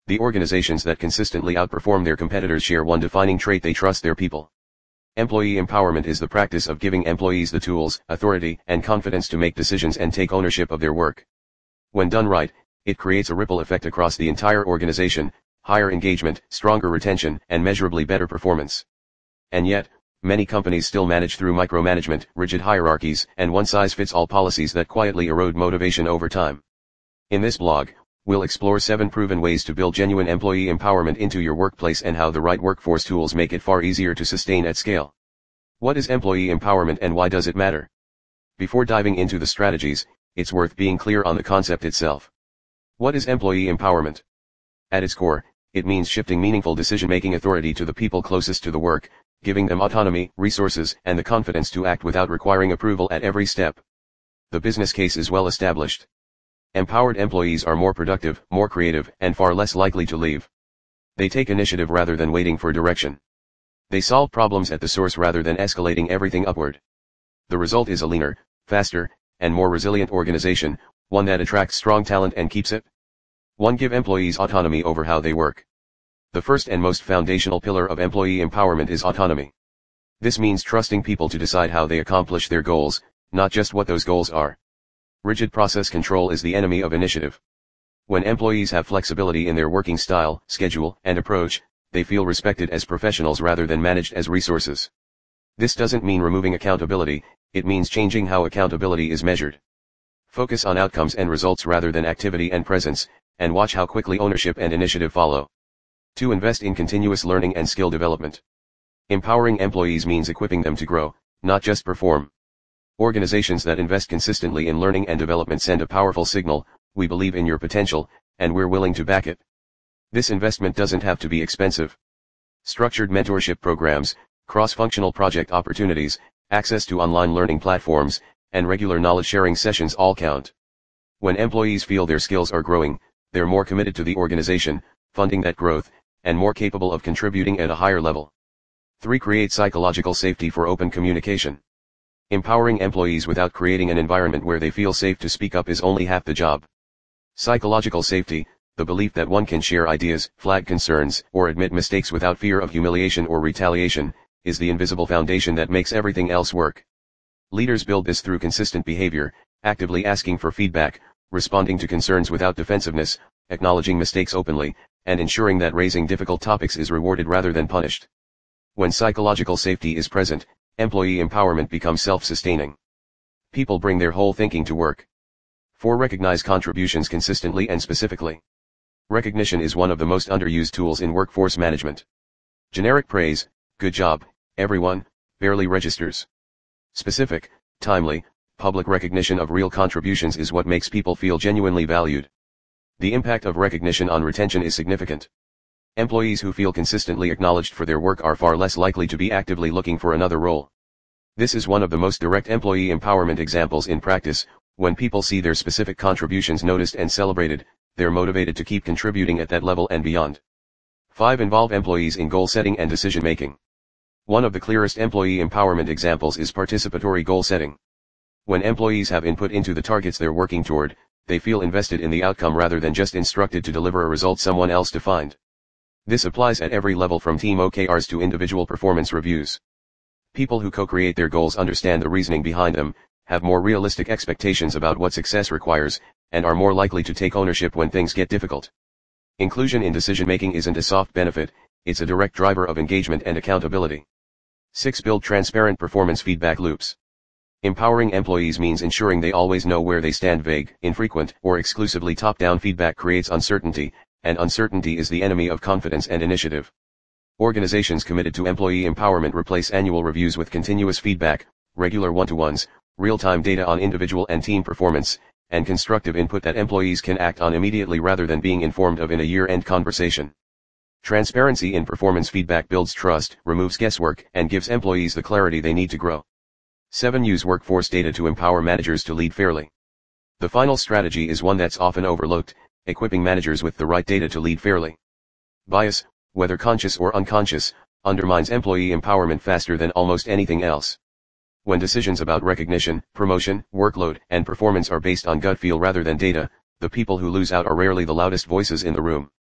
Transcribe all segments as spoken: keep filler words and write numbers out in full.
The organizations that consistently outperform their competitors share one defining trait: they trust their people. Employee empowerment is the practice of giving employees the tools, authority, and confidence to make decisions and take ownership of their work. When done right, it creates a ripple effect across the entire organization: higher engagement, stronger retention, and measurably better performance. And yet, many companies still manage through micromanagement, rigid hierarchies, and one-size-fits-all policies that quietly erode motivation over time. In this blog, we'll explore seven proven ways to build genuine employee empowerment into your workplace and how the right workforce tools make it far easier to sustain at scale. What is employee empowerment and why does it matter? Before diving into the strategies, it's worth being clear on the concept itself. What is employee empowerment? At its core, it means shifting meaningful decision-making authority to the people closest to the work, giving them autonomy, resources, and the confidence to act without requiring approval at every step. The business case is well established. Empowered employees are more productive, more creative, and far less likely to leave. They take initiative rather than waiting for direction. They solve problems at the source rather than escalating everything upward. The result is a leaner, faster, and more resilient organization, one that attracts strong talent and keeps it. one Give employees autonomy over how they work. The first and most foundational pillar of employee empowerment is autonomy. This means trusting people to decide how they accomplish their goals, not just what those goals are. Rigid process control is the enemy of initiative. When employees have flexibility in their working style, schedule, and approach, they feel respected as professionals rather than managed as resources. This doesn't mean removing accountability, it means changing how accountability is measured. Focus on outcomes and results rather than activity and presence, and watch how quickly ownership and initiative follow. two Invest in continuous learning and skill development. Empowering employees means equipping them to grow, not just perform. Organizations that invest consistently in learning and development send a powerful signal: we believe in your potential, and we're willing to back it. This investment doesn't have to be expensive. Structured mentorship programs, cross-functional project opportunities, access to online learning platforms, and regular knowledge-sharing sessions all count. When employees feel their skills are growing, they're more committed to the organization, funding that growth, and more capable of contributing at a higher level. three Create psychological safety for open communication. Empowering employees without creating an environment where they feel safe to speak up is only half the job. Psychological safety, the belief that one can share ideas, flag concerns, or admit mistakes without fear of humiliation or retaliation, is the invisible foundation that makes everything else work. Leaders build this through consistent behavior, actively asking for feedback, responding to concerns without defensiveness, acknowledging mistakes openly, and ensuring that raising difficult topics is rewarded rather than punished. When psychological safety is present, employee empowerment becomes self-sustaining. People bring their whole thinking to work. four Recognize contributions consistently and specifically. Recognition is one of the most underused tools in workforce management. Generic praise, good job, everyone, barely registers. Specific, timely, public recognition of real contributions is what makes people feel genuinely valued. The impact of recognition on retention is significant. Employees who feel consistently acknowledged for their work are far less likely to be actively looking for another role. This is one of the most direct employee empowerment examples in practice. When people see their specific contributions noticed and celebrated, they're motivated to keep contributing at that level and beyond. five Involve employees in goal setting and decision making. One of the clearest employee empowerment examples is participatory goal setting. When employees have input into the targets they're working toward, they feel invested in the outcome rather than just instructed to deliver a result someone else defined. This applies at every level, from team O K Rs to individual performance reviews. People who co-create their goals understand the reasoning behind them, have more realistic expectations about what success requires, and are more likely to take ownership when things get difficult. Inclusion in decision-making isn't a soft benefit, it's a direct driver of engagement and accountability. six Build transparent performance feedback loops. Empowering employees means ensuring they always know where they stand. Vague, infrequent, or exclusively top-down feedback creates uncertainty, and uncertainty is the enemy of confidence and initiative. Organizations committed to employee empowerment replace annual reviews with continuous feedback, regular one-to-ones, real-time data on individual and team performance, and constructive input that employees can act on immediately rather than being informed of in a year-end conversation. Transparency in performance feedback builds trust, removes guesswork, and gives employees the clarity they need to grow. seven Use workforce data to empower managers to lead fairly. The final strategy is one that's often overlooked: equipping managers with the right data to lead fairly. Bias, whether conscious or unconscious, undermines employee empowerment faster than almost anything else. When decisions about recognition, promotion, workload, and performance are based on gut feel rather than data, the people who lose out are rarely the loudest voices in the room.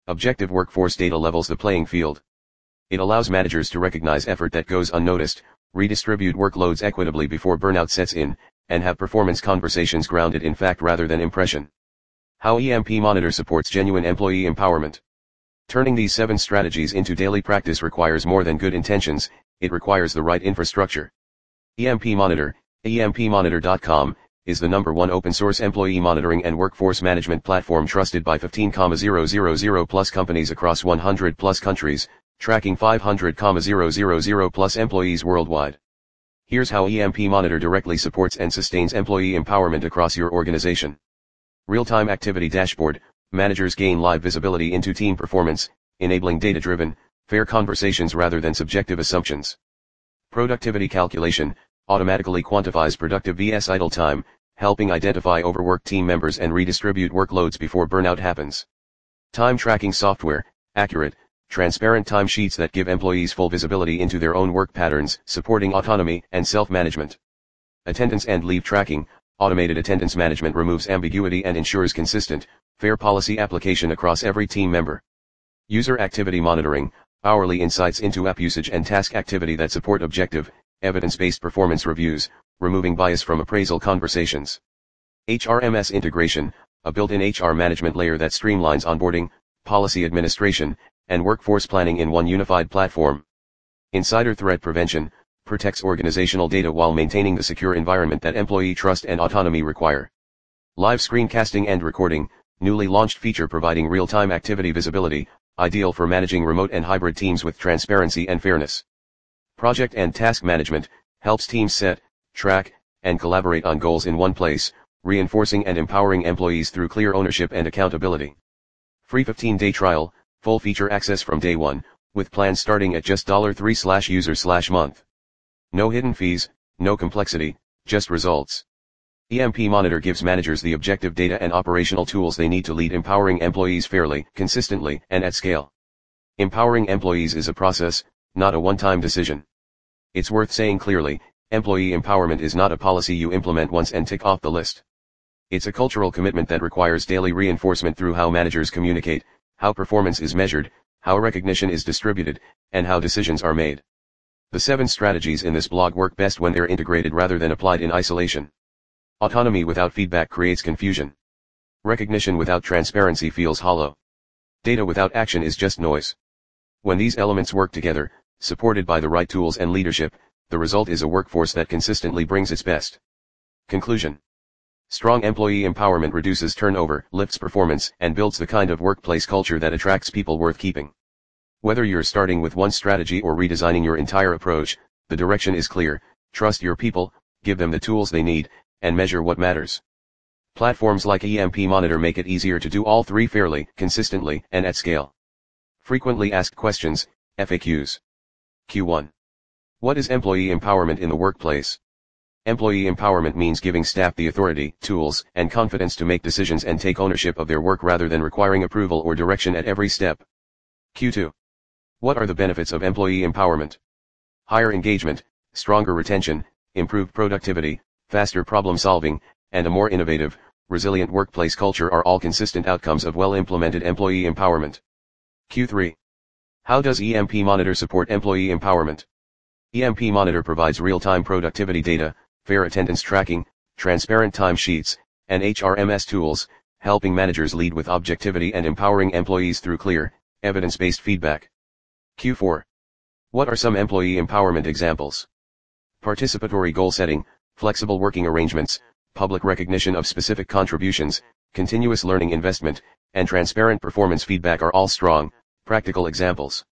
Objective workforce data levels the playing field. It allows managers to recognize effort that goes unnoticed, redistribute workloads equitably before burnout sets in, and have performance conversations grounded in fact rather than impression. How E M P Monitor supports genuine employee empowerment. Turning these seven strategies into daily practice requires more than good intentions, it requires the right infrastructure. E M P Monitor, E M P monitor dot com, is the number one open-source employee monitoring and workforce management platform trusted by fifteen thousand plus companies across one hundred plus countries, tracking five hundred thousand plus employees worldwide. Here's how E M P Monitor directly supports and sustains employee empowerment across your organization. Real-time activity dashboard. Managers gain live visibility into team performance, enabling data-driven, fair conversations rather than subjective assumptions. Productivity calculation. Automatically quantifies productive versus idle time, helping identify overworked team members and redistribute workloads before burnout happens. Time tracking software. Accurate, transparent timesheets that give employees full visibility into their own work patterns, supporting autonomy and self-management. Attendance and leave tracking. Automated attendance management removes ambiguity and ensures consistent, fair policy application across every team member. User activity monitoring. Hourly insights into app usage and task activity that support objective, evidence-based performance reviews, removing bias from appraisal conversations. H R M S integration. A built-in H R management layer that streamlines onboarding, policy administration, and workforce planning in one unified platform. Insider threat prevention. Protects organizational data while maintaining the secure environment that employee trust and autonomy require. Live screencasting and recording. Newly launched feature providing real-time activity visibility, ideal for managing remote and hybrid teams with transparency and fairness. Project and task management. Helps teams set, track, and collaborate on goals in one place, reinforcing and empowering employees through clear ownership and accountability. Free fifteen day trial. Full feature access from day one, with plans starting at just three dollars user slash month. No hidden fees, no complexity, just results. E M P Monitor gives managers the objective data and operational tools they need to lead empowering employees fairly, consistently, and at scale. Empowering employees is a process, not a one-time decision. It's worth saying clearly, employee empowerment is not a policy you implement once and tick off the list. It's a cultural commitment that requires daily reinforcement through how managers communicate, how performance is measured, how recognition is distributed, and how decisions are made. The seven strategies in this blog work best when they're integrated rather than applied in isolation. Autonomy without feedback creates confusion. Recognition without transparency feels hollow. Data without action is just noise. When these elements work together, supported by the right tools and leadership, the result is a workforce that consistently brings its best. Conclusion. Strong employee empowerment reduces turnover, lifts performance, and builds the kind of workplace culture that attracts people worth keeping. Whether you're starting with one strategy or redesigning your entire approach, the direction is clear. Trust your people, give them the tools they need, and measure what matters. Platforms like E M P Monitor make it easier to do all three fairly, consistently, and at scale. Frequently asked questions, F A Qs. Q one. What is employee empowerment in the workplace? Employee empowerment means giving staff the authority, tools, and confidence to make decisions and take ownership of their work rather than requiring approval or direction at every step. Q two. What are the benefits of employee empowerment? Higher engagement, stronger retention, improved productivity, faster problem solving, and a more innovative, resilient workplace culture are all consistent outcomes of well-implemented employee empowerment. Q three. How does E M P Monitor support employee empowerment? E M P Monitor provides real-time productivity data, fair attendance tracking, transparent timesheets, and H R M S tools, helping managers lead with objectivity and empowering employees through clear, evidence-based feedback. Q four. What are some employee empowerment examples? Participatory goal setting, flexible working arrangements, public recognition of specific contributions, continuous learning investment, and transparent performance feedback are all strong, practical examples.